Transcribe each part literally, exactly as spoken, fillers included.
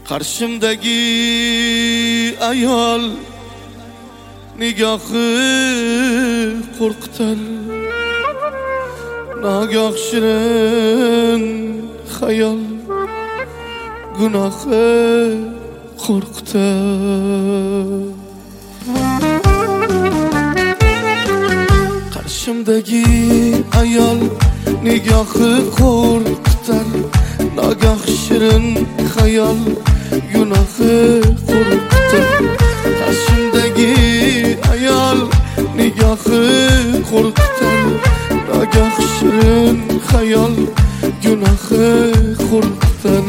Qarshimdagi ayol nigohi qo'rqitar, nagoh shirin xayol gunohi qo'rqitar. Qarshimdagi ayol nigohi qo'rqitar, nagoh shirin xayol gunohi qo'rqitar. Qarshimdagi ayol nigohi qo'rqitar, nagoh shirin xayol gunohi qo'rqitar.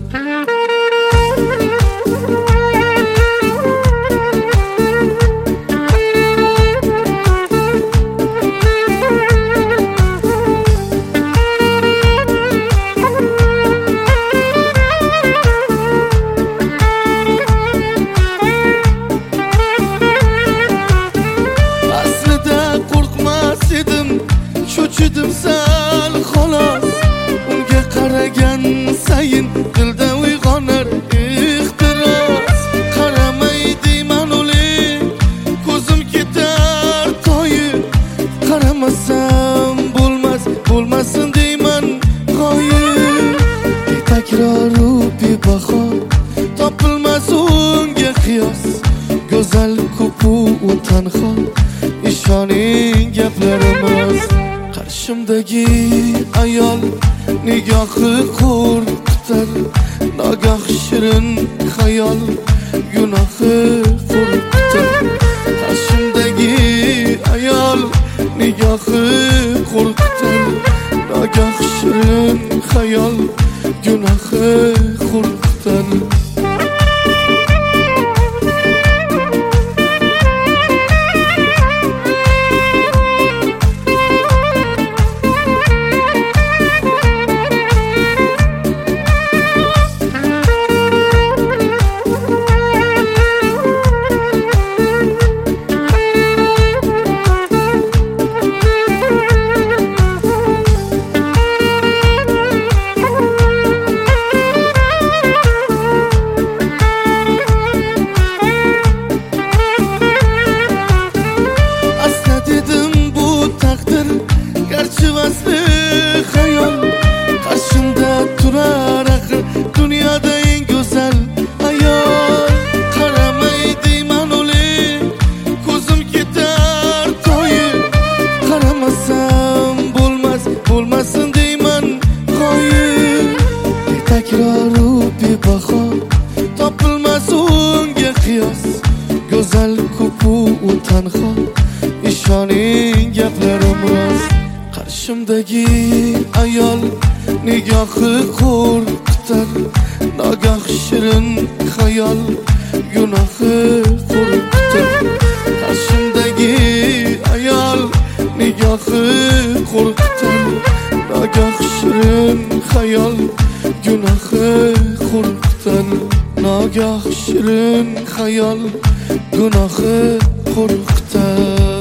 Cho'chidim sal xolos, unga qaragan sayin dilda uyg'onar ehtiros. Qaramay deyman o'lik, ko'zim ketar toyib, qaramasam bo'lmas, bo'lmasin deyman g'oyib. Takroru bebaho, topilmas unga qiyos, go'zal ko'pu u tanho, ishoning gaplarimiz. Qarshimdagi ayol nigohi qo'rqitar, nagoh shirin xayol gunohi qo'rqitar. Qarshimdagi ayol nigohi qo'rqitar, nagoh shirin xayol gunohi qo'rqitar. Qarshimda turar axir dunyoda eng go'zal ayol. Qaramay deyman o'lik, ko'zim ketar toyib, qaramasam bo'lmas, bo'lmasin deyman g'oyib. Takroru bebaho, topilmas unga qiyos, go'zal ko'pu u tanho, ishoning gaplarimiz. Qarshimdagi ayol nigohi qo'rqitar, nagoh shirin xayol gunohi qo'rqitar. Qarshimdagi ayol nigohi qo'rqitar, nagoh shirin xayol gunohi qo'rqitar. Nagoh shirin xayol gunohi qo'rqitar.